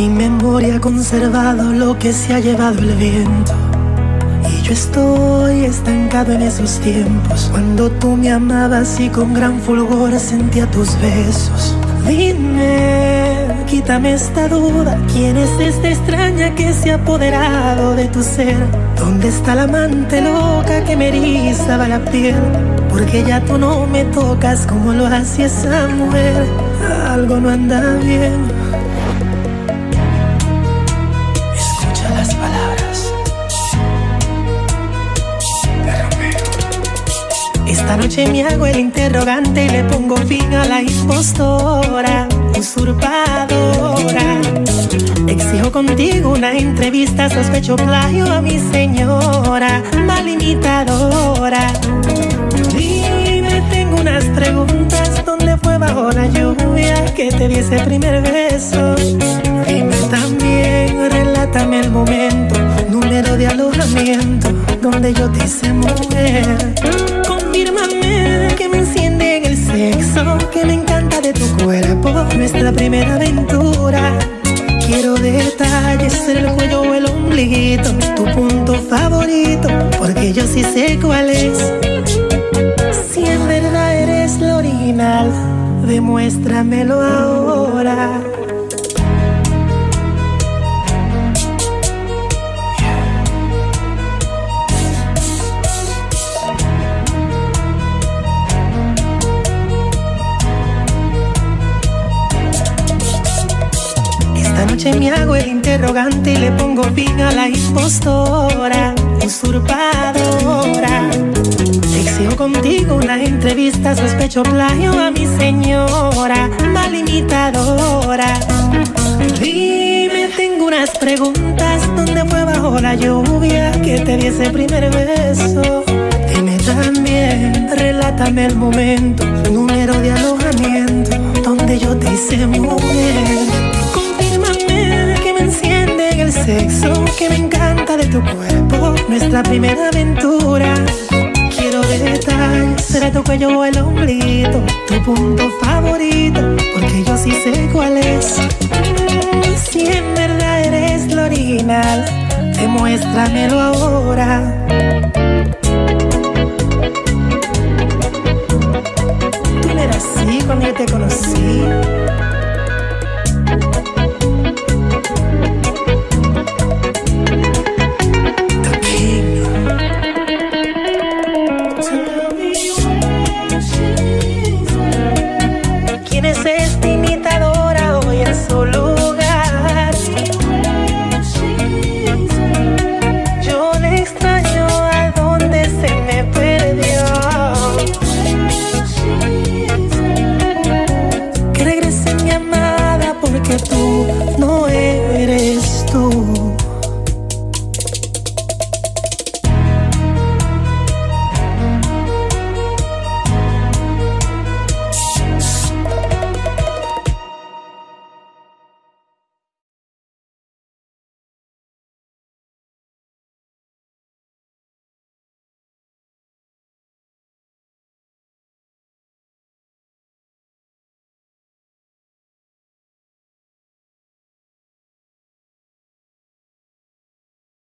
Mi memoria ha conservado lo que se ha llevado el viento. Y yo estoy estancado en esos tiempos, cuando tú me amabas y con gran fulgor sentía tus besos. Dime, quítame esta duda, ¿quién es esta extraña que se ha apoderado de tu ser? ¿Dónde está la amante loca que me erizaba la piel? Porque ya tú no me tocas como lo hacía esa mujer. Algo no anda bien. Escucha las palabras de Romeo. Esta noche me hago el interrogante y le pongo fin a la impostora, usurpadora. Exijo contigo una entrevista, sospecho plagio a mi señora, mal imitadora. Dime, tengo unas preguntas, ¿dónde fue bajo la lluvia que te di ese primer beso? Dime también, relátame el momento, número de alojamiento, donde yo te hice mujer. Confírmame que me enciende en el sexo, que me encanta de tu cuerpo, nuestra primera aventura. Quiero detalles, el cuello o el ombliguito, tu punto favorito, porque yo sí sé cuál es. Si en verdad eres lo original, demuéstramelo ahora. Esta noche me hago el interrogante y le pongo fin a la impostora, usurpadora. Exijo contigo una entrevista, sospecho plagio a mi señora, mal imitadora. Dime, tengo unas preguntas, ¿dónde fue bajo la lluvia que te di ese primer beso? Dime también, relátame el momento, número de alojamiento, donde yo te hice mujer. Confírmame que me enciende en el sexo, que me encanta de tu cuerpo, nuestra primera aventura. Quiero detalles, será tu cuello o el ombliguito, tu punto favorito, porque yo sí sé cuál es. Si en verdad eres lo original, demuéstramelo ahora.